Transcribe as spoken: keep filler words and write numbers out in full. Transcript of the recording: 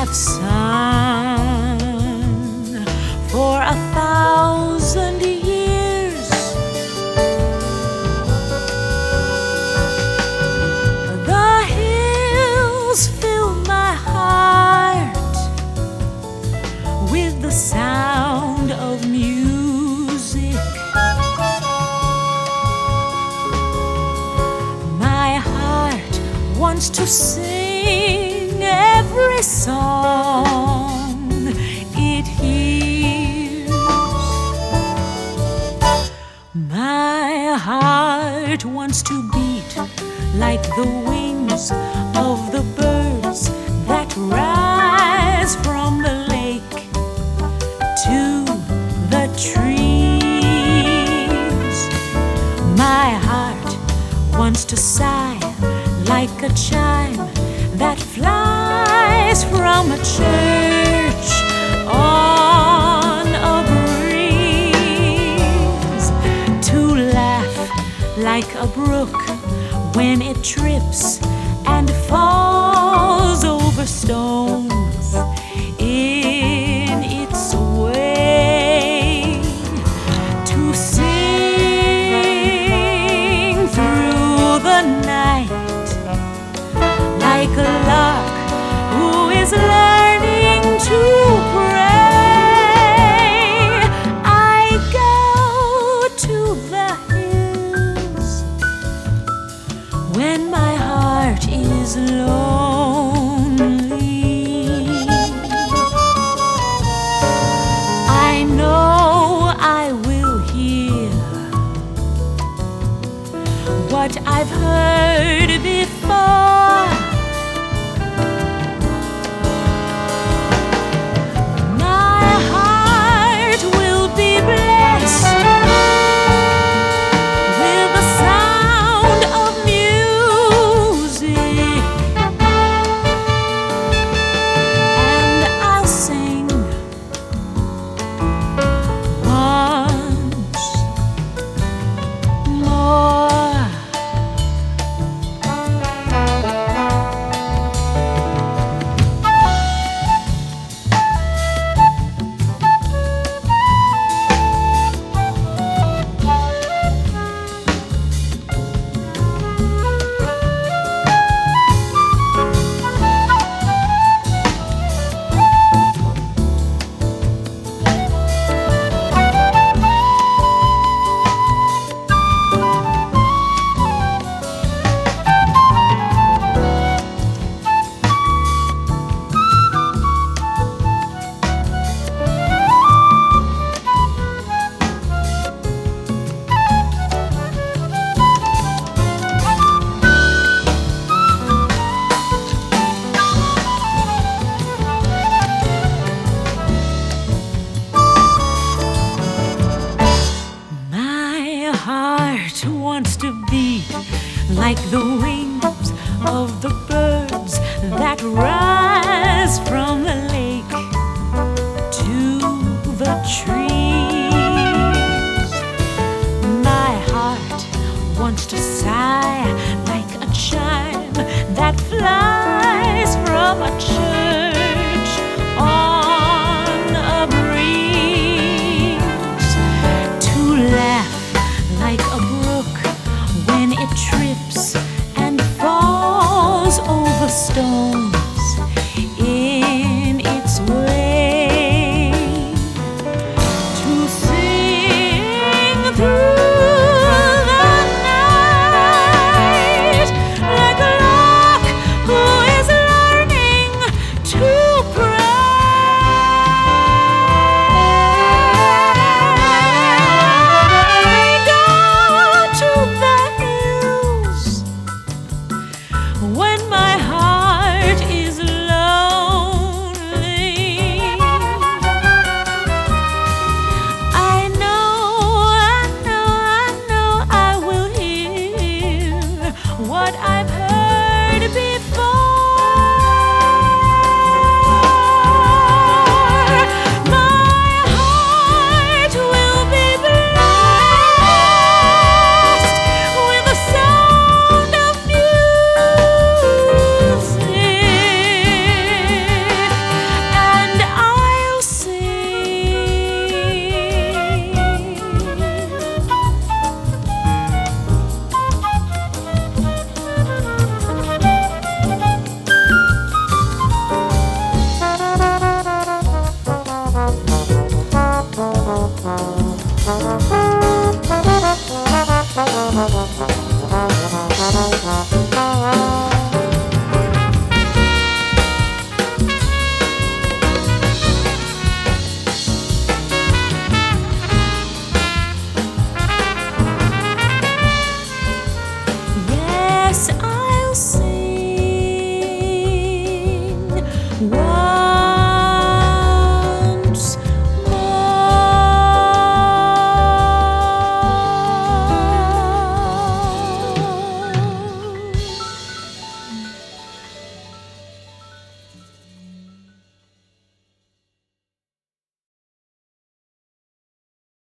have sung for a thousand years. The hills fill my heart with the sound of music. My heart wants to sing every song it hears. My heart wants to beat like the wings of the birds that rise from the lake to the trees. My heart wants to sigh like a chime that flies from a church on a breeze, to laugh like a brook when it trips and falls over stones in its way, to sing through the night like a lark who is learning to pray. I go to the hills when my heart is lonely. I know I will hear what I've heard before. Wants to beat like the wind